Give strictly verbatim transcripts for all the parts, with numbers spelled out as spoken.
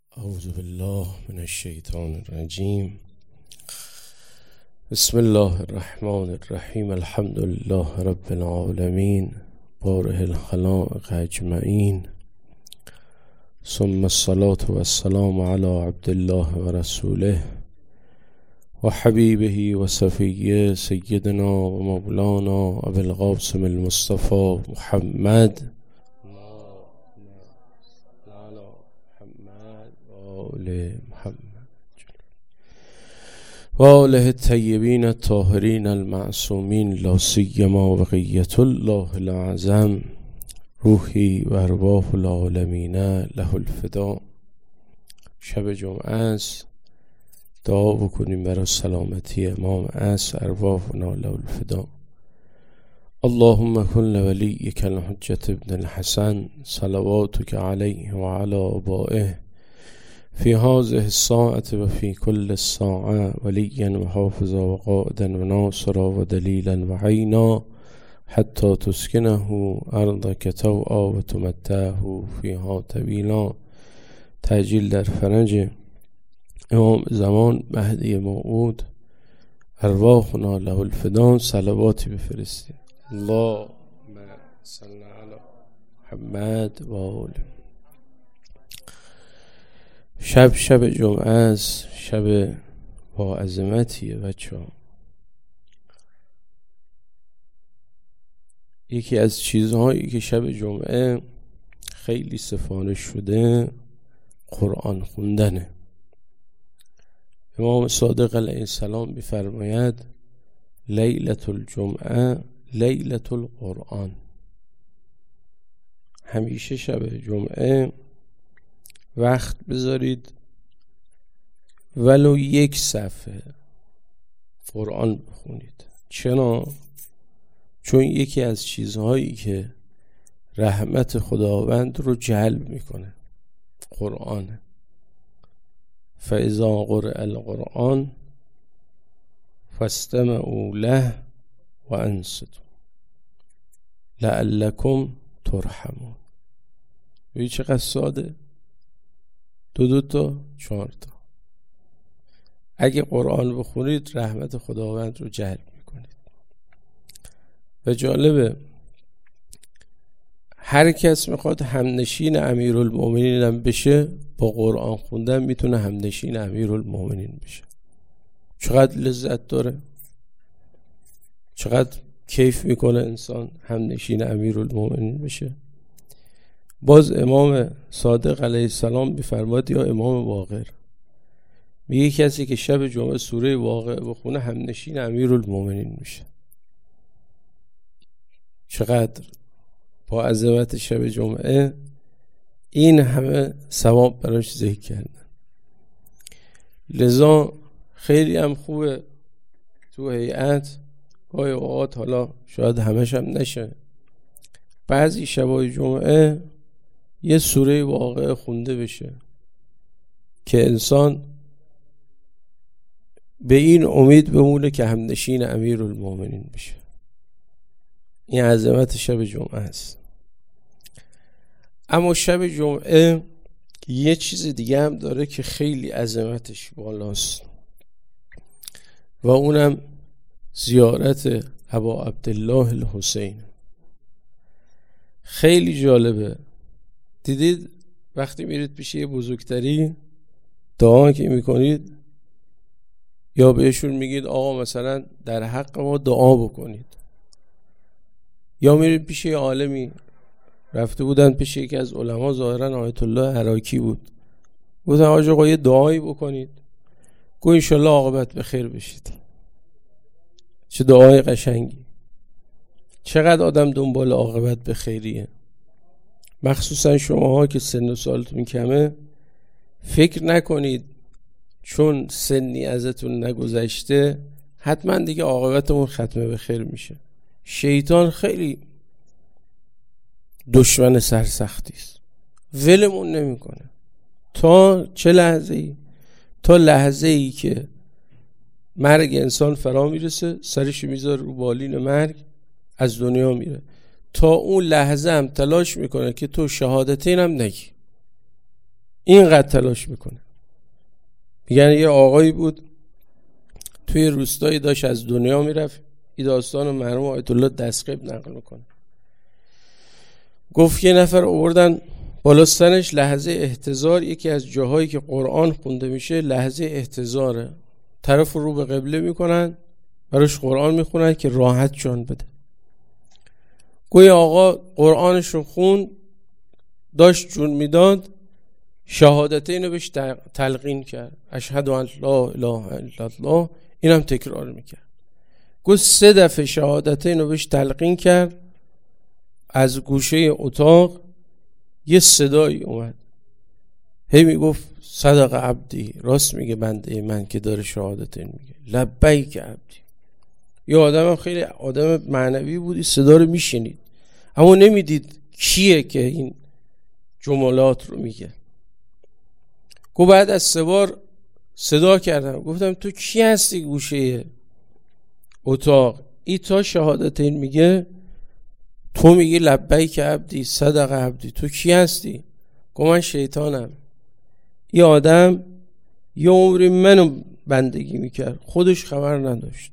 اعوذ بالله من الشیطان الرجیم. بسم الله الرحمن الرحیم. الحمد لله رب العالمین بارئ الخلائق اجمعین، ثم الصلاة والسلام علی عبد الله و رسوله و حبیبه و صفیه سیدنا و مولانا ابی القاسم المصطفى محمد و آله الطیبین الطاهرین المعصومین، لا سیما بقیة الله الأعظم روحی و ارواح العالمین له الفدا. شب جمعه است، دعا بکنیم برای سلامتی امام عصر، ارواحنا له الفدا. اللهم کن لولیک الحجة ابن الحسن صلواتک علیه و علی آبائه فی هذه الساعة و فی کل الساعة ولیا و حافظا و قائدا و ناصرا و دلیلا و عینا حتی تسکنه ارضک طوعا و تمتعه فیها طویلا. تعجیل در فرج امام زمان مهدی موعود، ارواحنا له الفدا. صلواتی بفرستید. اللهم صل علی محمد و آله. شب شب جمعه است، شب با عظمتیه بچه ها. یکی از چیزهایی که شب جمعه خیلی سفارش شده قرآن خوندنه. امام صادق علیه السلام می‌فرماید لیلة الجمعه لیلة القرآن. همیشه شب جمعه وقت بذارید ولو یک صفحه قرآن بخونید. چرا؟ چون یکی از چیزهایی که رحمت خداوند رو جلب میکنه قرآن. فاذا قرئ القرآن فاستمعوا له و انصتوا لعلکم ترحمون. ببین چقدر ساده، دو دو تا چهار تا. اگه قرآن بخونید رحمت خداوند رو جلب میکنید. و جالبه هر کس میخواد همنشین امیرالمومنین هم بشه، با قرآن خوندن میتونه همنشین امیرالمومنین بشه. چقدر لذت داره، چقدر کیف میکنه انسان همنشین امیرالمومنین بشه. باز امام صادق علیه السلام میفرماد، یا امام باقر میگه کسی که شب جمعه سوره واقعه بخونه همنشین امیرالمومنین میشه. چقدر با عظمت شب جمعه این همه ثواب براش ذکر کردن. لذا خیلی هم خوبه تو هیئت گاهی اوقات، حالا شاید همش هم نشه، بعضی شبای جمعه یه سوره واقعه خونده بشه که انسان به این امید بمونه که همنشین امیرالمومنین بشه. این عظمت شب جمعه است. اما شب جمعه یه چیز دیگه هم داره که خیلی عظمتش بالاست و اونم زیارت ابا عبدالله الحسین. خیلی جالبه. دیدید وقتی میرید پیش یه بزرگتری دعا که میکنید، یا بهشون میگید آقا مثلا در حق ما دعا بکنید، یا میرید پیش یه عالمی، رفته بودن پیش یکی از علما، ظاهرا آیت الله عراقی بود، گفتن آقا آقا یه دعایی بکنید، گو انشالله عاقبت به خیر بشید. چه دعای قشنگی. چقدر آدم دنبال عاقبت به خیریه. مخصوصا شماها که سن و سالتون کمه، فکر نکنید چون سنی ازتون نگذشته حتما دیگه عاقبتمون ختمه به خیر میشه. شیطان خیلی دشمن سرسختی است، ولمون نمیکنه تا چه لحظه ای؟ تا لحظه ای که مرگ انسان فرا میرسه، سرش میذاره رو بالین مرگ، از دنیا میره. تا اون لحظه هم تلاش میکنه که تو شهادتین هم نگی. اینقدر تلاش میکنه. میگن یه آقایی بود توی روستایی داشت از دنیا میرفت، این داستان مرحوم آیت الله دستقیب نقل میکنه. گفت یه نفر آوردن بالا سرش، لحظه احتضار، یکی از جاهایی که قرآن خونده میشه لحظه احتضاره، طرف رو به قبله میکنن، براش قرآن میخونن که راحت جان بده. گوی آقا قرآنش رو خوند، داشت جون میداد، شهادتین رو بهش تلقین کرد، اشهد ان لا اله الا الله، اینم تکرار میکرد. گفت سه دفعه شهادتین رو بهش تلقین کرد، از گوشه اتاق یه صدایی اومد، هی میگفت صدق عبدی، راست میگه بنده من که داره شهادتین میگه، لبیک عبدی. یه آدم خیلی آدم معنوی بود، این صدا رو میشنید اما نمیدید کیه که این جملات رو میگه. گفت بعد از سه بار صدا کردم، گفتم تو کی هستی گوشه اتاق؟ ای تا شهادتین میگه تو میگی لبیک عبدی صدق عبدی، تو کی هستی؟ گفت من شیطانم. این آدم یه عمری منو بندگی میکرد، خودش خبر نداشت.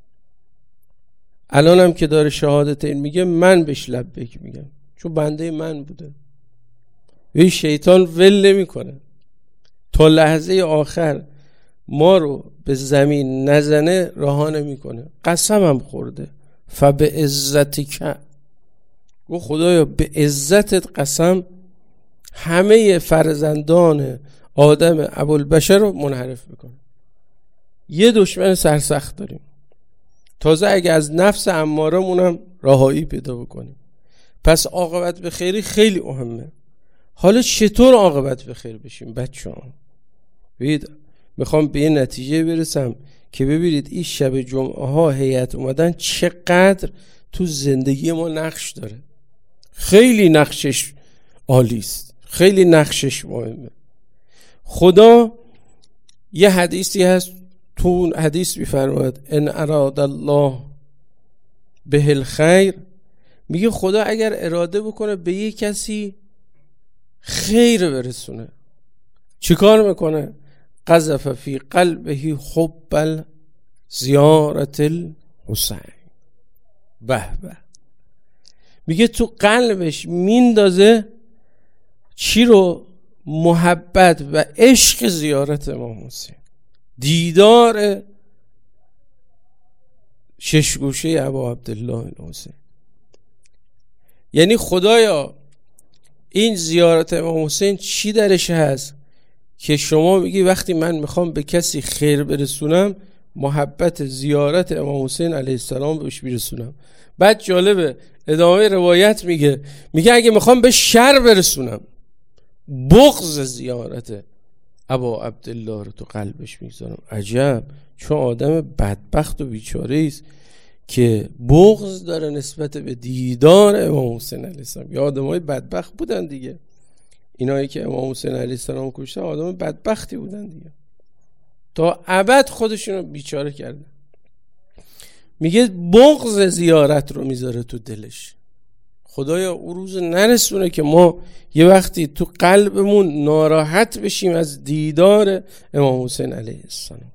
الانم که داره شهادتین میگه من بهش لبیک میگم، چون بنده من بوده. این شیطان ول نمیکنه تا لحظه آخر ما رو به زمین نزنه، رها نمیکنه. قسمم خورده فبعزتک، گفت خدایا به عزتت قسم همه فرزندان آدم ابوالبشر رو منحرف میکنه. یه دشمن سرسخت داریم، تازه اگه از نفس امارمونم رهایی پیدا بکنیم. پس عاقبت به خیری خیلی مهمه. حالا چطور عاقبت به خیر بشیم بچه‌ها؟ ببینید میخوام به این نتیجه برسم که ببینید این شب جمعه ها هیئت اومدن چقدر تو زندگی ما نقش داره. خیلی نقشش عالی است، خیلی نقشش مهمه. خدا یه حدیثی هست، تو اون حدیث میفرماید ان اراد الله به الخیر، میگه خدا اگر اراده بکنه به یک کسی خیر برسونه، چیکار میکنه؟ قذف فی قلبه حب زیارت الحسین. به به، میگه تو قلبش میندازه چی رو؟ محبت و عشق زیارت امام حسین، دیدار ششگوشه ابا عبدالله الحسین. یعنی خدایا این زیارت امام حسین چی درش هست که شما میگی وقتی من میخوام به کسی خیر برسونم محبت زیارت امام حسین علیه السلام بهش برسونم. بعد جالبه ادامه روایت میگه میگه اگه میخوام به شر برسونم بغض زیارت ابا عبدالله رو تو قلبش میذارم. عجب، چون آدم بدبخت و بیچاره است که بغض داره نسبت به دیدار امام حسین علیه السلام. یا آدمای بدبخت بودن دیگه، اینایی که امام حسین علیه السلام کشتن آدم بدبختی بودن دیگه، تا ابد خودشون رو بیچاره کردن. میگه بغض زیارت رو میذاره تو دلش. خدایا اون روز نرسونه که ما یه وقتی تو قلبمون ناراحت بشیم از دیدار امام حسین علیه السلام.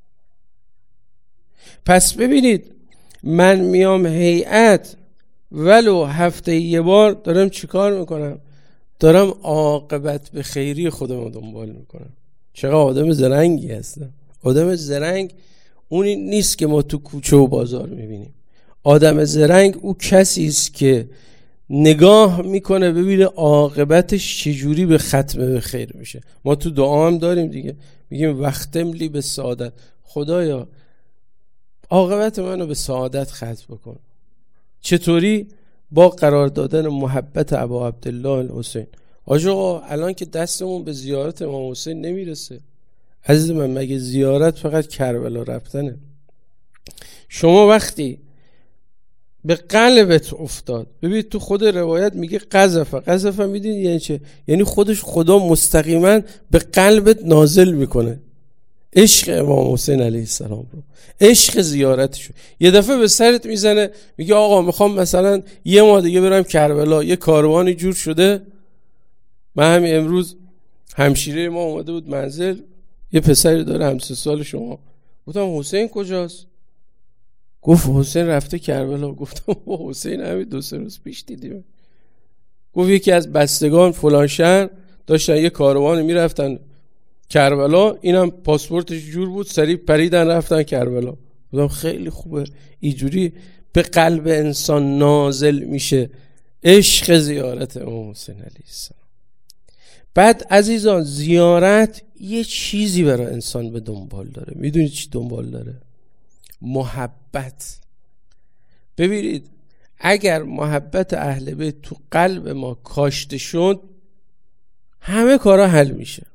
پس ببینید من میام هیئت ولو هفته یه بار دارم چیکار میکنم؟ دارم عاقبت به خیری خودم رو دنبال میکنم. چقدر آدم زرنگی هستم. آدم زرنگ اونی نیست که ما تو کوچه و بازار میبینیم. آدم زرنگ او کسی است که نگاه میکنه ببینه عاقبتش چجوری به ختم به خیر میشه. ما تو دعا هم داریم دیگه، میگیم وختم لی به سعادت، خدایا عاقبت منو به سعادت ختم بکن. چطوری؟ با قرار دادن محبت ابا عبدالله الحسین. آقا الان که دستمون به زیارت امام حسین نمیرسه عزیز من، مگه زیارت فقط کربلا رفتنه؟ شما وقتی به قلبت افتاد، ببینید تو خود روایت میگه قذف. قذف میدونید یعنی چه؟ یعنی خودش خدا مستقیما به قلبت نازل میکنه عشق امام حسین علیه السلام رو، عشق زیارتشو. یه دفعه به سرت میزنه میگه آقا میخوام مثلا یه ماه دیگه برم کربلا، یه کاروانی جور شده. من همین امروز همشیره ما اومده بود منزل، یه پسری داره همسه سال شما. گفتم حسین کجاست؟ گفت حسین رفته کربلا. گفتم با حسین همین دو سه روز پیش دیدیم. گفت یکی از بستگان فلان شهر داشتن یه کاروان میرفتن کربلا، اینم پاسپورتش جور بود، سریع پریدن رفتن کربلا. گفتم خیلی خوبه، اینجوری به قلب انسان نازل میشه عشق زیارت امام حسین علیه السلام. بعد عزیزان زیارت یه چیزی برای انسان به دنبال داره. میدونید چی دنبال داره؟ محبت. ببینید اگر محبت اهل بیت تو قلب ما کاشته شد همه کارا حل میشه.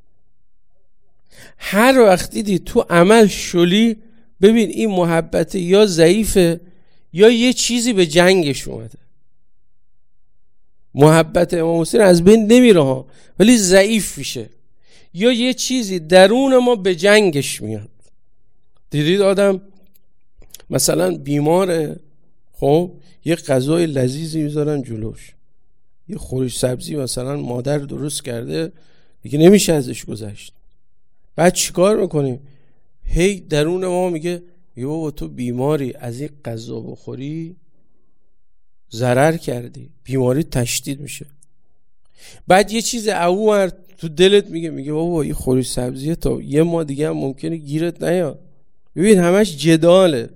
هر وقت دیدی تو عمل شلی، ببین این محبت یا ضعیفه یا یه چیزی به جنگش اومده. محبت امام حسین از بین نمیره ها، ولی ضعیف میشه، یا یه چیزی درون ما به جنگش میاد. دیدید آدم مثلا بیماره، خب یه غذای لذیذی میذارن جلوش، یه خورش سبزی مثلا مادر درست کرده، دیگه نمیشه ازش گذشت. بعد چیکار میکنیم؟ هی درون ما میگه یه بابا تو بیماری، از این غذا بخوری ضرر کردی، بیماری تشدید میشه. بعد یه چیز اوور تو دلت میگه میگه بابا این خورش سبزیه تا یه ماه دیگه هم ممکنه گیرت نیاد. ببین همش جداله.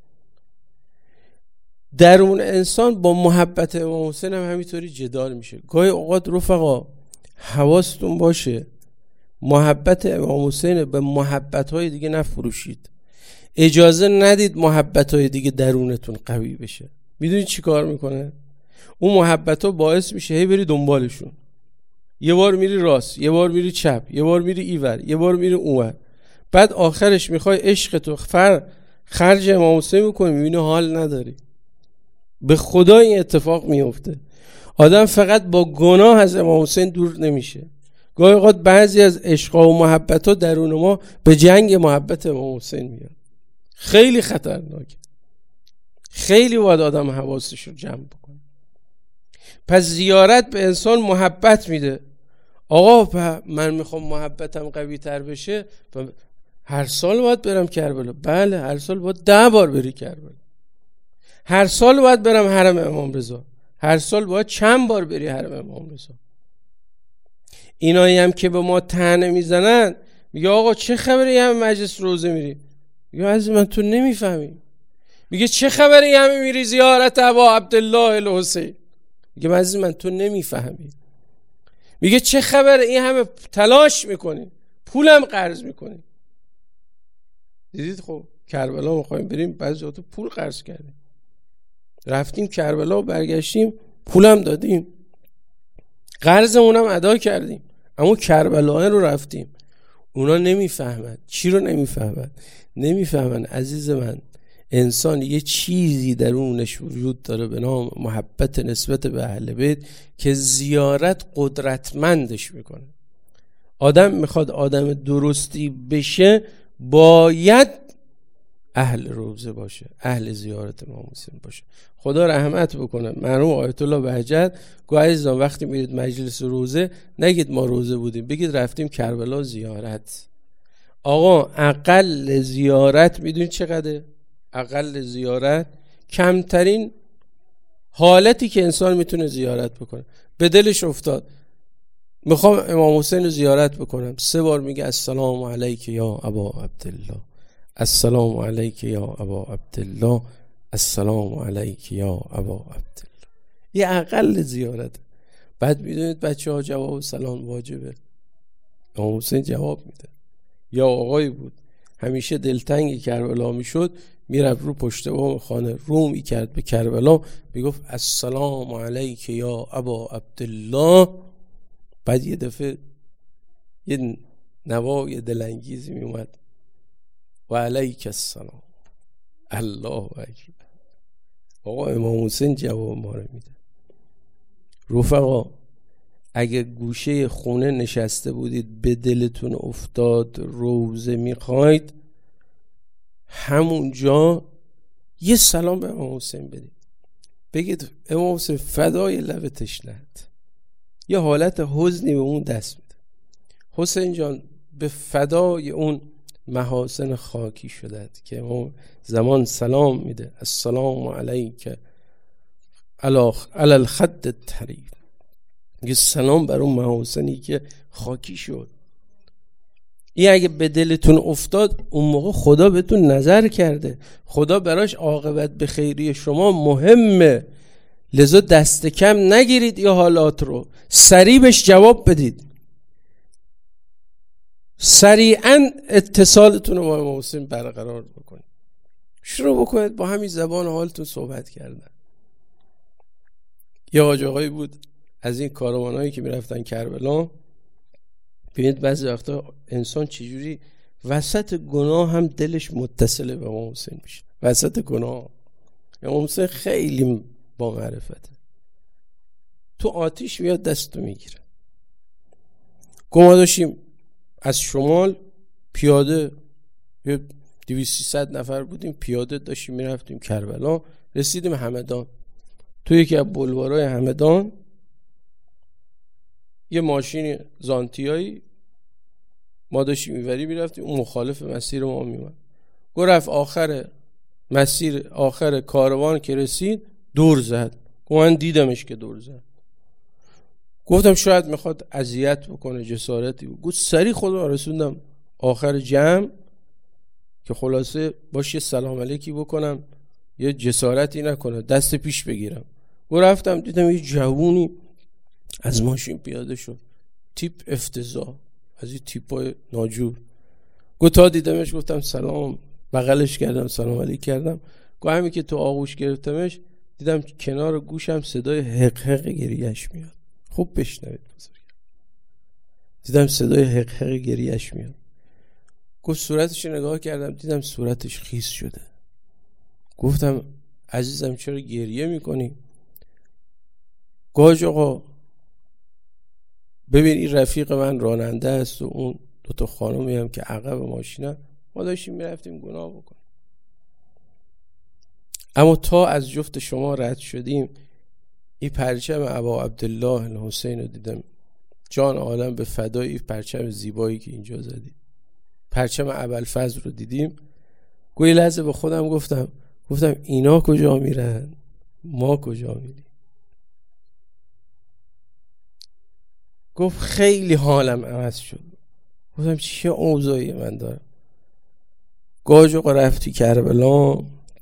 درون انسان با محبت امام حسین هم همینطوری جدال میشه. گاهی اوقات رفقا حواستون باشه محبت امام حسین به محبت‌های دیگه نفروشید. اجازه ندید محبت‌های دیگه درونتون قوی بشه. میدونید چی کار میکنه؟ اون محبت‌ها باعث میشه هی بری دنبالشون. یه بار میری راست، یه بار میری چپ، یه بار میری ایور، یه بار میری اونور. بعد آخرش میخوای عشق تو فر خرج امام حسین بکنی، میبینی حال نداری. به خدا این اتفاق میفته. آدم فقط با گناه از امام حسین دور نمیشه. گاهی اوقات بعضی از عشقا و محبت‌ها درون ما به جنگ محبت امام حسین میاد. خیلی خطرناکه. خیلی باید آدم حواسش رو جمع بکنه. پس زیارت به انسان محبت میده. آقا من میخوام محبتم قوی تر بشه، هر سال باید برم کربلا. بله هر سال باید ده بار بری کربلا. هر سال باید برم حرم امام رضا. هر سال باید چند بار بری حرم امام رضا. اینایی هم که به ما طعنه میزنن، میگه آقا چه خبره یه همه مجلس روزه میری؟ میگه عزیز من تو نمیفهمی. میگه چه خبره یه همه میری زیارت ابا عبدالله الحسین؟ میگه عزیز من تو نمیفهمی. میگه چه خبره این همه تلاش میکنی، پولم قرض میکنی؟ دیدید خب کربلا میخوایم بریم، بعضی وقتا پول قرض کردیم، رفتیم کربلا و برگشتیم پولم دادیم، قرضمونم ادا کردیم، اما کربلا رو رفتیم. اونا نمیفهمن. چی رو نمیفهمن؟ نمیفهمن عزیز من انسان یه چیزی درونش وجود داره به نام محبت نسبت به اهل بیت که زیارت قدرتمندش میکنه. آدم میخواد آدم درستی بشه باید اهل روزه باشه، اهل زیارت امام حسین باشه. خدا رحمت بکنه مرحوم آیت الله بهجت گفت عزیزان وقتی میرید مجلس روزه نگید ما روزه بودیم، بگید رفتیم کربلا زیارت. آقا اقل زیارت میدونید چقدره؟ اقل زیارت کمترین حالتی که انسان میتونه زیارت بکنه. به دلش افتاد میخوام امام حسین رو زیارت بکنم، سه بار میگه السلام علیک یا ابا عبدالله، السلام علیک یا ابا عبدالله، السلام علیک یا ابا عبدالله. یه اقل زیارت. بعد میدونید بچه ها جواب سلام واجبه. امام حسین جواب میده. یا آقایی بود همیشه دلتنگی کربلا میشد، میرفت رو پشت بام خانه رو میکرد به کربلا، میگفت السلام علیک یا ابا عبدالله. بعد یه دفعه یه نوای دلانگیزی میومد و علیک السلام، الله اکبر. آقا امام حسین جواب ما رو میده. رفقا اگه گوشه خونه نشسته بودید به دلتون افتاد روزه میخواید، همونجا یه سلام به امام حسین بدید، بگید امام حسین فدای لب تشنه‌ات. یه حالت حزنی به اون دست میده. حسین جان به فدای اون محاسن خاکی شدت که اون زمان سلام میده، السلام علیک علی الخد الطریف، یه سلام بر اون محاسنی که خاکی شد. این اگه به دلتون افتاد اون موقع خدا بهتون نظر کرده، خدا براش عاقبت به خیری شما مهمه، لذا دست کم نگیرید یا حالات رو، سریع بهش جواب بدید، سریعا اتصالتون رو با امام حسین برقرار بکنید، شروع بکنید با همین زبان حالتون صحبت کردن. یه حاج آقایی بود از این کاروانایی که میرفتن کربلا، ببینید بعضی وقتا انسان چجوری وسط گناه هم دلش متصل به امام حسین میشه، وسط گناه امام حسین خیلی با معرفته، تو آتیش میاد دستو میگیره. ما داشتیم از شمال پیاده، یه دویست سیصد نفر بودیم پیاده داشتیم میرفتیم کربلا، رسیدیم همدان. تو یکی از بلوارای همدان یه ماشین زانتیایی ما داشتیم میوری میرفتیم، اون مخالف مسیر ما میومد، گرفت آخر مسیر آخر کاروان که رسید دور زد. من دیدمش که دور زد، گفتم شاید میخواد اذیت بکنه، جسارتی بود. گفت سری خودم رسوندم آخر جمع که خلاصه باشه سلام علیکی بکنم، یه جسارتی نکنه، دست پیش بگیرم. و رفتم دیدم یه جوونی از ماشین پیاده شد، تیپ افتضاح، از این تیپای ناجور. گفت تا دیدمش گفتم سلام، بغلش کردم سلام علیک کردم. گفت همین که تو آغوش گرفتمش دیدم کنار گوشم صدای حق حق گریهش میاد. خوب بشنوید بزرگ، دیدم صدای حق حق گریهش میاد. گفت صورتش نگاه کردم دیدم صورتش خیس شده. گفتم عزیزم چرا گریه میکنی؟ گاج آقا ببین این رفیق من راننده است و اون دوتا خانومی هم که عقب ماشینه، ما داشتیم میرفتیم گناه بکنیم، اما تا از جفت شما رد شدیم این پرچم ابا عبدالله الحسین رو دیدم. جان عالم به فدای این پرچم زیبایی که اینجا زدید. پرچم ابوالفضل رو دیدیم. گوی لحظه به خودم گفتم گفتم اینا کجا میرن ما کجا میریم؟ گفت خیلی حالم عوض شد. گفتم چه اوضاعی من دارم؟ گاج آقا رفتی کربلا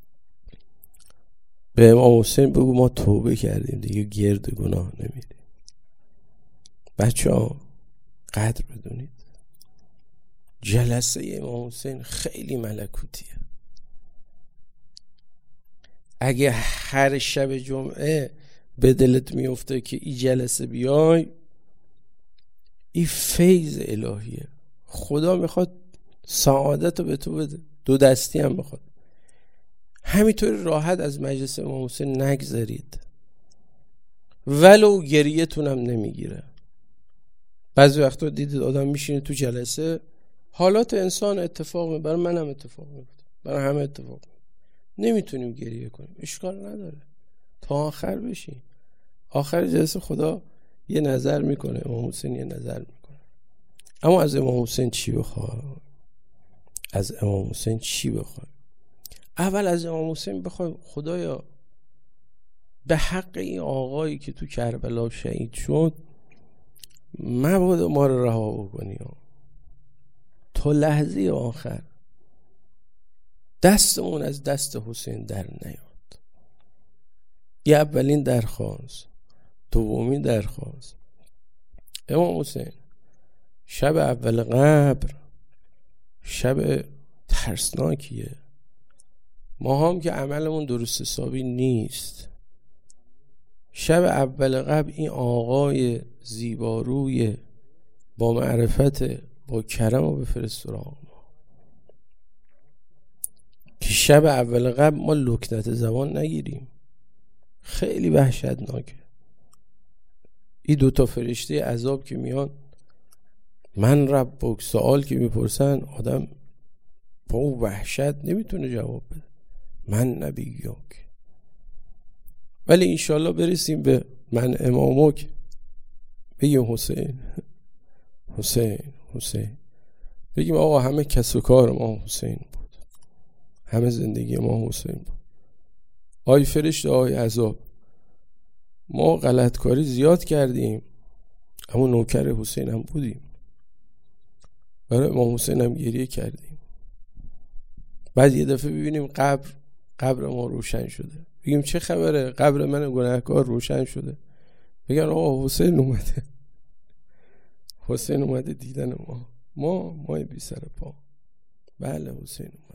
به امام حسین بگو ما توبه کردیم دیگه گرد گناه نمیدیم. بچه ها قدر بدونید جلسه امام حسین خیلی ملکوتیه. اگه هر شب جمعه به دلت میفته که این جلسه بیای، این فیض الهیه. خدا میخواد سعادت رو به تو بده، دو دستی هم میخواد. همینطور راحت از مجلس امام حسین نگذارید، ولو گریه‌تون هم نمیگیره. بعضی وقتا دیدید آدم میشینه تو جلسه، حالات انسان اتفاق میفته، برای من هم اتفاق میفته، برای همه اتفاق میفته، نمیتونیم گریه کنیم، اشکال نداره تا آخر بشین. آخر جلسه خدا یه نظر میکنه، امام حسین یه نظر میکنه. اما از امام حسین چی بخوای؟ از امام حسین چی بخوای؟ اول از امام حسین بخوای خدایا به حق این آقایی که تو کربلا شهید شد مبادا ما رو رها بکنی، تا لحظه آخر دستمون از دست حسین در نیاد. یه اولین درخواست. دومین درخواست، امام حسین شب اول قبر شب ترسناکیه، ما هم که عملمون درست حسابی نیست. شب اول قبر این آقای زیباروی با معرفت با کرم رو بفرست سراغ ما، که شب اول قبر ما لکنت زبان نگیریم. خیلی وحشتناکه. این دوتا فرشته عذاب که میان، من ربک، سوال که میپرسن، آدم با وحشت نمیتونه جواب بده، من نبیک. ولی انشالله برسیم به من امامک، بگیم حسین حسین حسین، بگیم آقا همه کس و کار ما حسین بود، همه زندگی ما حسین بود. آی فرشته آی عذاب، ما غلطکاری زیاد کردیم اما نوکر حسین هم بودیم، برای امام حسین هم گریه کردیم. بعد یه دفعه ببینیم قبر قبر ما روشن شده، بگیم چه خبره، قبر من گناهکار روشن شده. بگن آقا حسین اومده، حسین اومده دیدن ما، ما ما بی سر پا. بله حسین اومده.